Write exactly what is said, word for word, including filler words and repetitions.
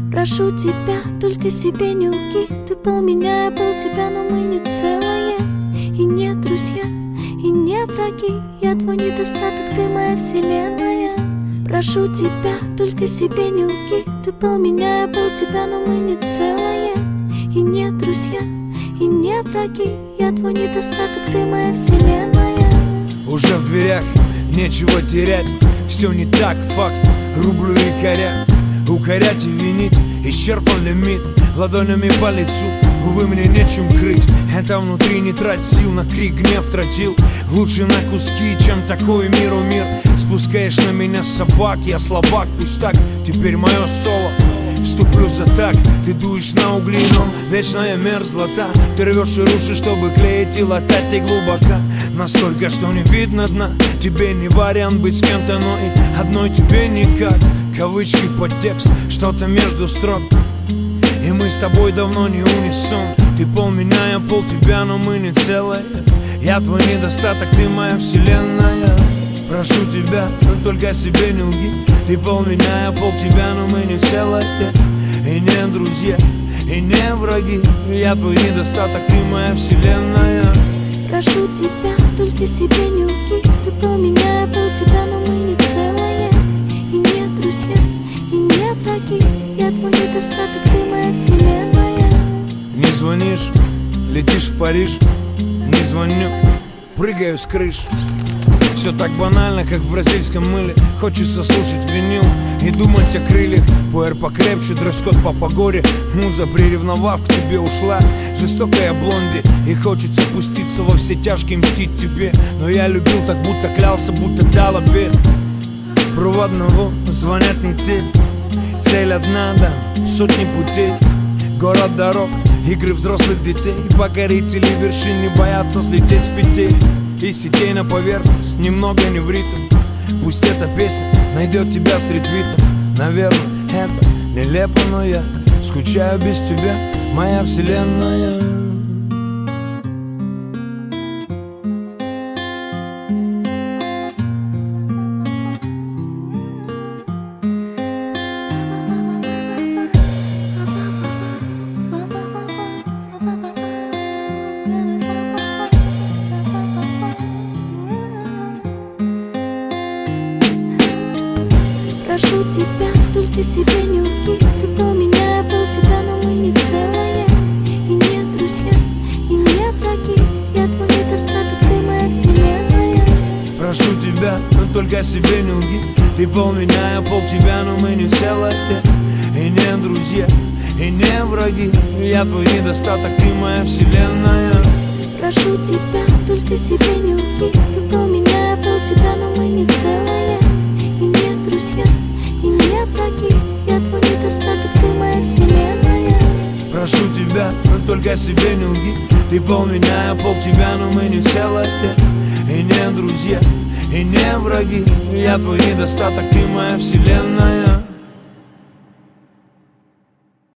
Прошу тебя, только себе не лги. Ты пол меня, я пол тебя, но мы не целое. И не друзья, и не враги. Я твой недостаток, ты моя вселенная. Прошу тебя, только себе не лги. Ты пол меня, я пол тебя, но мы не целое. И не друзья, и не враги. Я твой недостаток, ты моя вселенная. Уже в дверях, нечего терять. Все не так, факт, рублю и коря. Укорять и винить, исчерпан лимит. Ладонями по лицу, увы, мне нечем крыть. Это внутри, не трать сил, на крик гнев тратил. Лучше на куски, чем такой миру мир. Спускаешь на меня собак, я слабак, пусть так. Теперь мое соло, вступлю за так. Ты дуешь на угли, но вечная мерзлота. Ты рвешь и рушишь, чтобы клеить и латать. Ты глубоко, настолько, что не видно дна. Тебе не вариант быть с кем-то, но и одной тебе никак. Кавычки, подтекст, что-то между строк. И мы с тобой давно не унисон. Ты пол меня, я пол тебя, но мы не целое. Я твой недостаток, ты моя вселенная. Прошу тебя, но только себе не лги. Ты пол меня, я пол тебя, но мы не целое. И не друзья, и не враги. Я твой недостаток, ты моя вселенная. Прошу тебя, только себе не лги. Ты пол меня, я пол тебя, но мы не целое. И не друзья, и не враги. Я твой недостаток, ты моя вселенная. Не звонишь, летишь в Париж. Не звоню, прыгаю с крыш. Все так банально, как в бразильском мыле. Хочется слушать винил и думать о крыльях. Пуэр покрепче, дресс-код по погоре. Муза, приревновав, к тебе ушла. Жестокая блонди, и хочется пуститься во все тяжкие, мстить тебе. Но я любил так, будто клялся, будто дал обет. Про одного звонят не ты. Цель одна, да, сотни путей. Город дорог, игры взрослых детей. Покорители вершин не боятся слететь с петей. И сетей на поверхность, немного не в ритм. Пусть эта песня найдет тебя среди твитов. Наверное, это нелепо, но я скучаю без тебя, моя вселенная. Прошу тебя, только себе не лги. Ты пол меня, я пол тебя, но мы не целое. И не друзья, и не враги. Я твой недостаток, ты моя вселенная. Прошу тебя, но только себе не лги. Ты пол меня, я пол тебя, но мы не целое. И не друзья, и не враги. Я твой недостаток, ты моя вселенная. Прошу тебя, только себе не лги. Ты пол меня, я пол тебя, но мы не целое. И не друзья, и не враги. Я твой недостаток, ты моя вселенная. Прошу тебя, но только себе не лги. Ты пол меня, я пол тебя, но мы не целое. И не друзья, и не враги. Я твой недостаток, ты моя вселенная.